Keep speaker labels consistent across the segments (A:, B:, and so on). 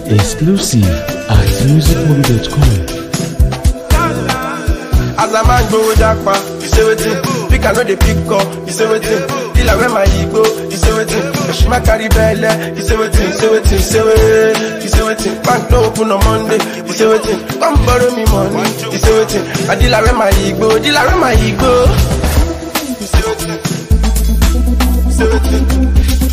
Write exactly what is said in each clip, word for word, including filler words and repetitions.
A: Exclusive at music movie dot com.
B: As a man go jackpa, you say wetin? Pick I know they pick up, you say wetin? Deal where my ego, you say wetin? She my carry belle, you say wetin? You say wetin? You say wetin? You say wetin? Bank no open on Monday, you say wetin? Come borrow me money, you say wetin? I deal where my ego, deal where my ego. You say wetin? You say wetin?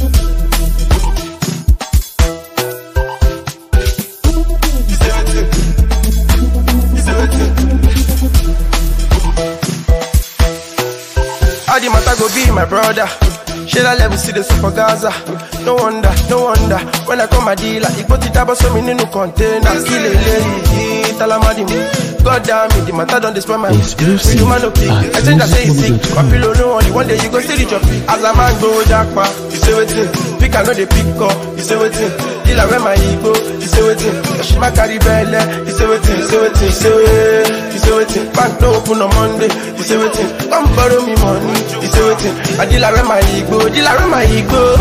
B: All the matter go be my brother. Share that level, see the super Gaza. No wonder, no wonder. When I come my dealer, he put it up so me no container. Kill a lady, talamadi me. God damn it, the matter don't destroy my
A: Exclusive
B: man no pick. I think I say it's sick. My pillow no only one day you go see the jockey. As a man go jackpa, you say wetin? Pick I know they pick up, you say wetin? Deal where my ego, you say wetin? She my carry belle, you say wetin? You say wetin? You say wetin? You say wetin? Bank no open on Monday, you say wetin? Come borrow me money, you say wetin? I deal where my ego, deal where my ego.